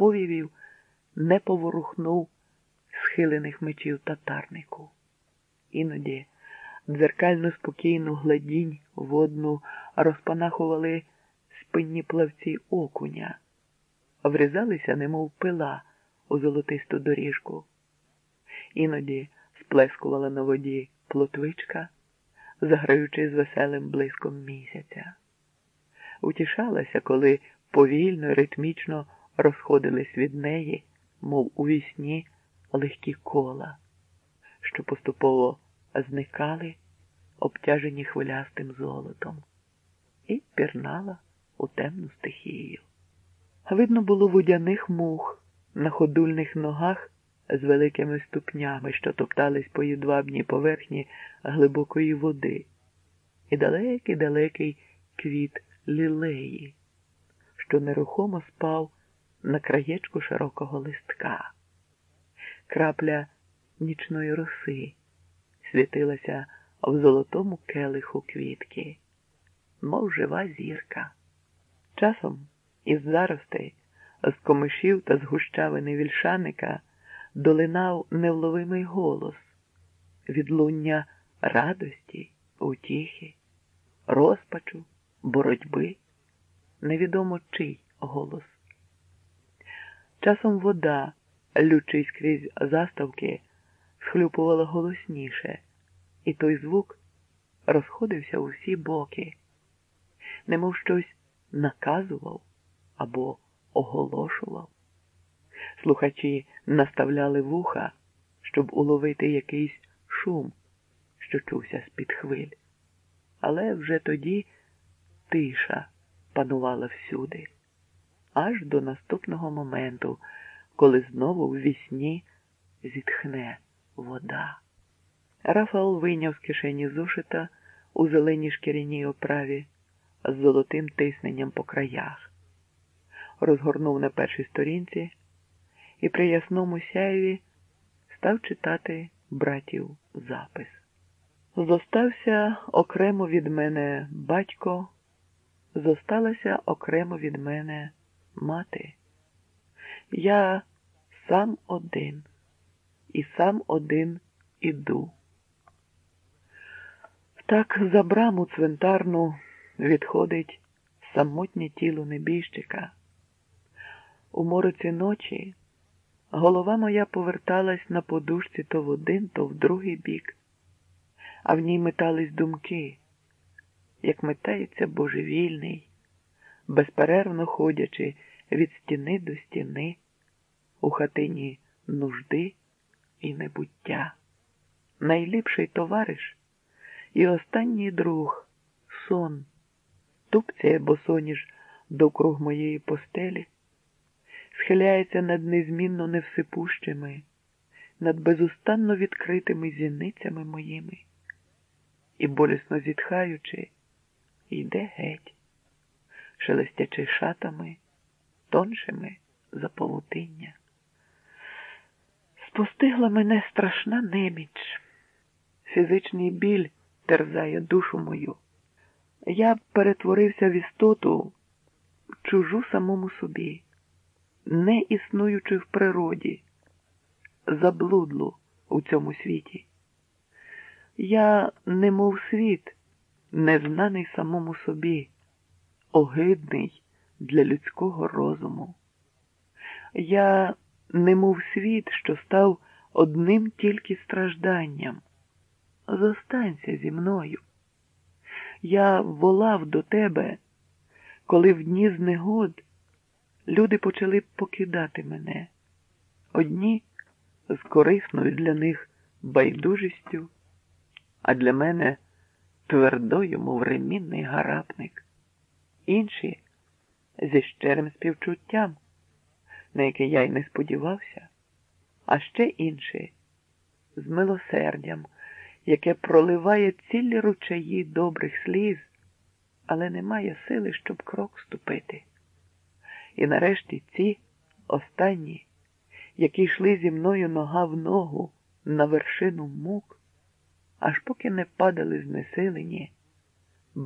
повівів не поворухнув схилених мечів татарнику. Іноді дзеркально спокійну гладінь водну розпанахували спинні плавці окуня, врізалися, немов пила, у золотисту доріжку. Іноді сплескувала на воді плотвичка, заграючи з веселим блиском місяця. Утішалася, коли повільно й ритмічно розходились від неї, мов у вісні, легкі кола, що поступово зникали, обтяжені хвилястим золотом, і пірнала у темну стихію. Видно було водяних мух на ходульних ногах з великими ступнями, що топтались по юдвабній поверхні глибокої води, і далекий-далекий квіт лілеї, що нерухомо спав на краєчку широкого листка. Крапля нічної роси світилася в золотому келиху квітки, мов жива зірка. Часом із заростей, з комишів та з гущавини вільшаника долинав невловимий голос, відлуння радості, утіхи, розпачу, боротьби, невідомо чий голос. Часом вода, лючись крізь заставки, схлюпувала голосніше, і той звук розходився у всі боки, немов щось наказував або оголошував. Слухачі наставляли вуха, щоб уловити якийсь шум, що чувся з-під хвиль. Але вже тоді тиша панувала всюди, аж до наступного моменту, коли знову в вісні зітхне вода. Рафаел вийняв з кишені зошита у зеленій шкіряній оправі з золотим тисненням по краях, розгорнув на першій сторінці і при ясному сяєві став читати братів запис. Зостався окремо від мене батько, зосталася окремо від мене мати. Я сам один, і сам один іду. Так за браму цвинтарну відходить самотнє тіло небіжчика. У мороці ночі голова моя поверталась на подушці то в один, то в другий бік, а в ній метались думки, як метається божевільний, безперервно ходячи від стіни до стіни у хатині нужди і небуття. Найліпший товариш і останній друг – сон, тупцяє босоніж довкруг моєї постелі, схиляється над незмінно невсипущими, над безустанно відкритими зіницями моїми і, болісно зітхаючи, йде геть, шелестячи шатами, тоншими за павутиння. Спостигла мене страшна неміч. Фізичний біль терзає душу мою. Я перетворився в істоту, чужу самому собі, не існуючи в природі, заблудлу у цьому світі. Я немов світ, незнаний самому собі, огидний для людського розуму. Я немов світ, що став одним тільки стражданням. Зостанься зі мною. Я волав до тебе, коли в дні знегод люди почали покидати мене. Одні з корисною для них байдужістю, а для мене твердою, мов ремінний гарапник. Інші зі щирим співчуттям, на яке я й не сподівався, а ще інші з милосердям, яке проливає цілі ручаї добрих сліз, але не має сили, щоб крок ступити. І нарешті ці останні, які йшли зі мною нога в ногу на вершину мук, аж поки не падали знесилені,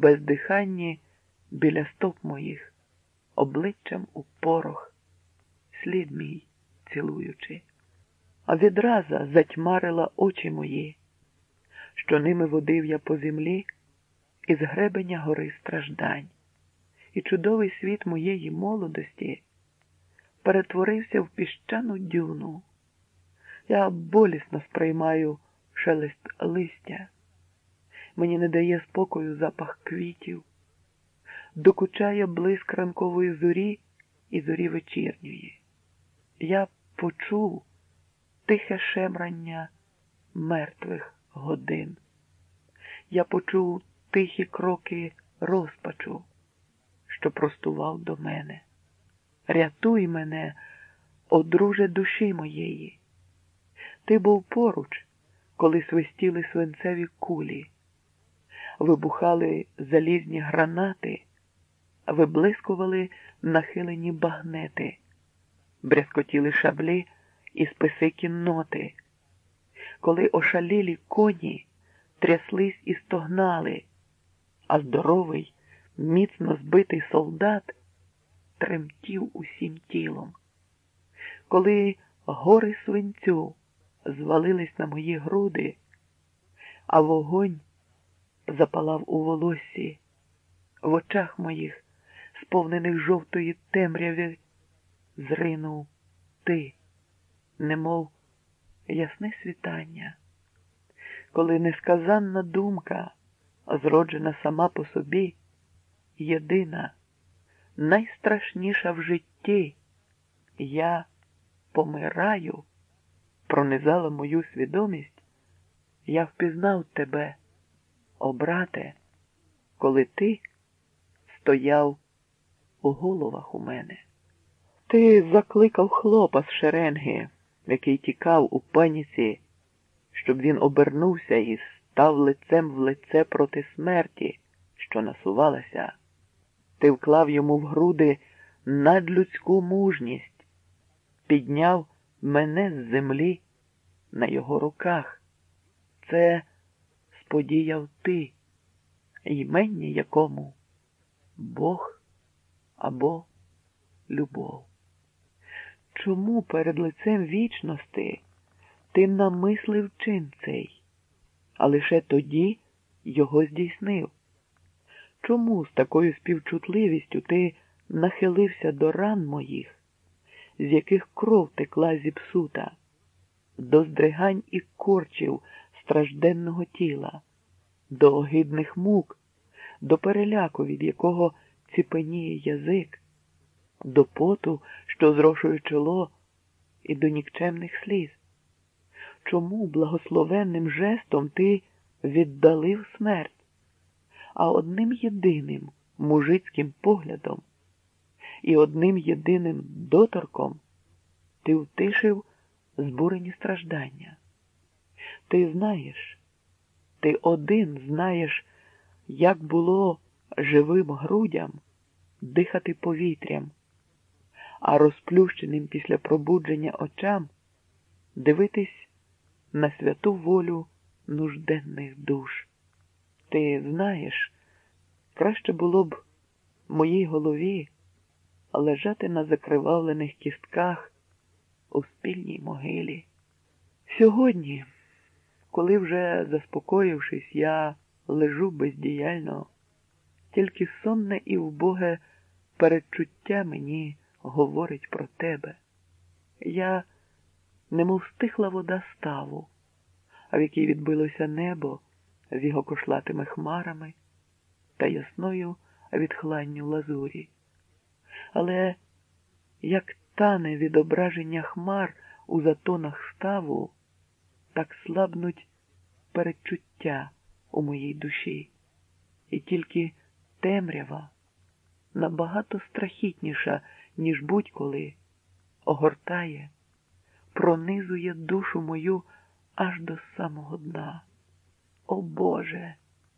бездиханні біля стоп моїх, обличчям у порох, слід мій цілуючи. А відраза затьмарила очі мої, що ними водив я по землі із гребеня гори страждань. І чудовий світ моєї молодості перетворився в піщану дюну. Я болісно сприймаю шелест листя. Мені не дає спокою запах квітів. Докучає блиск ранкової зорі і зорі вечірньої. Я почув тихе шемрання мертвих годин. Я почув тихі кроки розпачу, що простував до мене. Рятуй мене, о друже душі моєї. Ти був поруч, коли свистіли свинцеві кулі, вибухали залізні гранати, виблискували нахилені багнети, брязкотіли шаблі і списи кінноти, коли ошалілі коні тряслись і стогнали, а здоровий, міцно збитий солдат тремтів усім тілом, коли гори свинцю звалились на мої груди, а вогонь запалав у волоссі, в очах моїх, сповнених жовтої темряви, зринув ти, немов ясне світання, коли несказанна думка, зроджена сама по собі, єдина, найстрашніша в житті, я помираю, пронизала мою свідомість, я впізнав тебе, о брате, коли ти стояв у головах у мене. Ти закликав хлопа з шеренги, який тікав у паніці, щоб він обернувся і став лицем в лице проти смерті, що насувалася. Ти вклав йому в груди надлюдську мужність, підняв мене з землі на його руках. Це сподіяв ти, ймення якому Бог або любов. Чому перед лицем вічності ти намислив чин цей, а лише тоді його здійснив? Чому з такою співчутливістю ти нахилився до ран моїх, з яких кров текла зіпсута, до здригань і корчів стражденного тіла, до огидних мук, до переляку, від якого ціпеніє язик, до поту, що зрошує чоло, і до нікчемних сліз? Чому благословенним жестом ти віддалив смерть, а одним єдиним мужицьким поглядом і одним єдиним доторком ти втишив збурені страждання? Ти знаєш, ти один знаєш, як було живим грудям дихати повітрям, а розплющеним після пробудження очам дивитись на святу волю нужденних душ. Ти знаєш, краще було б моїй голові лежати на закривавлених кістках у спільній могилі. Сьогодні, коли вже заспокоївшись, я лежу бездіяльно, тільки сонне і вбоге передчуття мені говорить про тебе. Я немов стихла вода ставу, а в якій відбилося небо з його кошлатими хмарами та ясною відхланню лазурі. Але як тане відображення хмар у затонах ставу, так слабнуть передчуття у моїй душі. І тільки темрява, набагато страхітніша, ніж будь-коли, огортає, пронизує душу мою аж до самого дна. О Боже!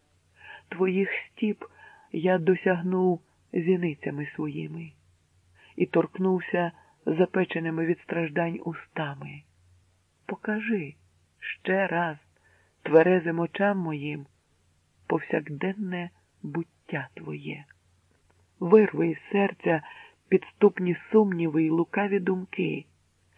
Твоїх стіп я досягнув зіницями своїми і торкнувся запеченими від страждань устами. Покажи ще раз тверезим очам моїм повсякденне буття Твоє. Вирви із серця підступні сумніви й лукаві думки.